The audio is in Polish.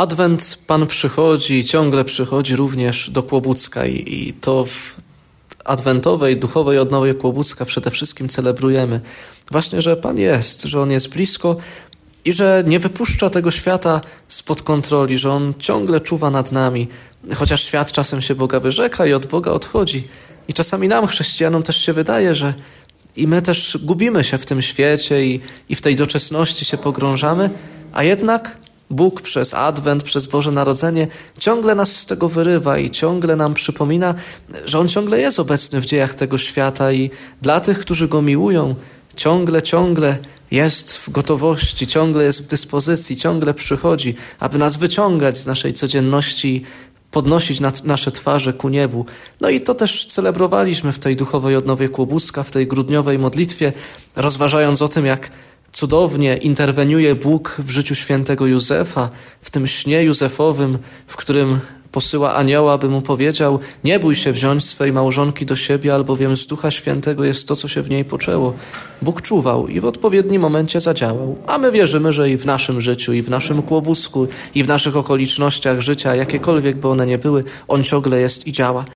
Adwent Pan przychodzi, ciągle przychodzi również do Kłobucka i to w adwentowej, duchowej odnowie Kłobucka przede wszystkim celebrujemy. Właśnie, że Pan jest, że On jest blisko i że nie wypuszcza tego świata spod kontroli, że On ciągle czuwa nad nami, chociaż świat czasem się Boga wyrzeka i od Boga odchodzi. I czasami nam, chrześcijanom, też się wydaje, że i my też gubimy się w tym świecie i w tej doczesności się pogrążamy, a jednak Bóg przez Adwent, przez Boże Narodzenie ciągle nas z tego wyrywa i ciągle nam przypomina, że On ciągle jest obecny w dziejach tego świata i dla tych, którzy Go miłują, ciągle jest w gotowości, ciągle jest w dyspozycji, ciągle przychodzi, aby nas wyciągać z naszej codzienności, podnosić nasze twarze ku niebu. No i to też celebrowaliśmy w tej duchowej odnowie Kłobucka, w tej grudniowej modlitwie, rozważając o tym, jak cudownie interweniuje Bóg w życiu świętego Józefa, w tym śnie Józefowym, w którym posyła anioła, by mu powiedział: nie bój się wziąć swej małżonki do siebie, albowiem z Ducha Świętego jest to, co się w niej poczęło. Bóg czuwał i w odpowiednim momencie zadziałał. A my wierzymy, że i w naszym życiu, i w naszym Kłobusku, i w naszych okolicznościach życia, jakiekolwiek by one nie były, On ciągle jest i działa.